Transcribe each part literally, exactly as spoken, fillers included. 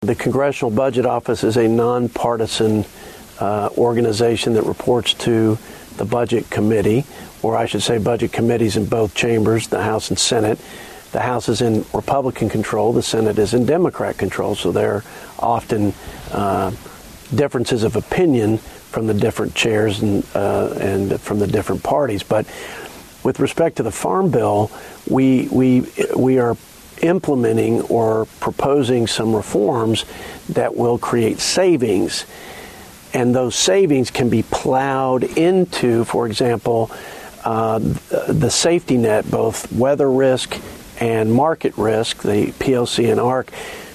The Congressional Budget Office is a nonpartisan uh, organization that reports to the Budget Committee, or I should say budget committees in both chambers, the House and Senate. The House is in Republican control, the Senate is in Democrat control, so there are often uh, differences of opinion from the different chairs and, uh, and from the different parties. But with respect to the Farm Bill, we, we, we are implementing or proposing some reforms that will create savings. And those savings can be plowed into, for example, uh, the safety net, both weather risk and market risk, the P L C and A R C,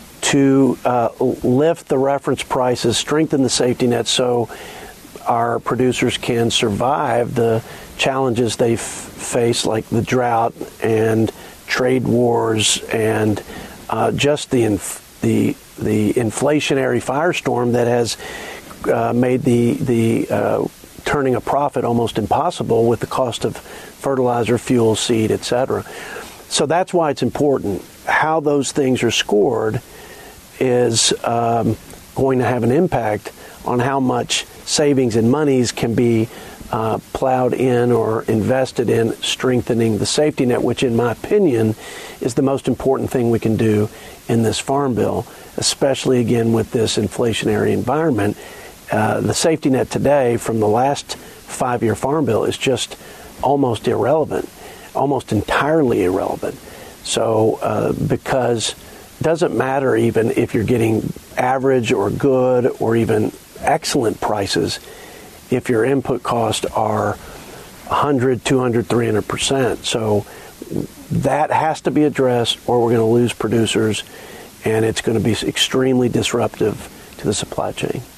to uh, lift the reference prices, strengthen the safety net so our producers can survive the challenges they f- face, like the drought and trade wars and uh, just the, inf- the the inflationary firestorm that has uh, made the the uh, turning a profit almost impossible with the cost of fertilizer, fuel, seed, et cetera. So that's why it's important. How those things are scored is um, going to have an impact on how much savings and monies can be Uh, plowed in or invested in strengthening the safety net, which in my opinion is the most important thing we can do in this Farm Bill, especially again with this inflationary environment. Uh, the safety net today from the last five-year Farm Bill is just almost irrelevant, almost entirely irrelevant. So uh, because it doesn't matter even if you're getting average or good or even excellent prices if your input costs are one hundred, two hundred, three hundred percent. So that has to be addressed or we're going to lose producers and it's going to be extremely disruptive to the supply chain.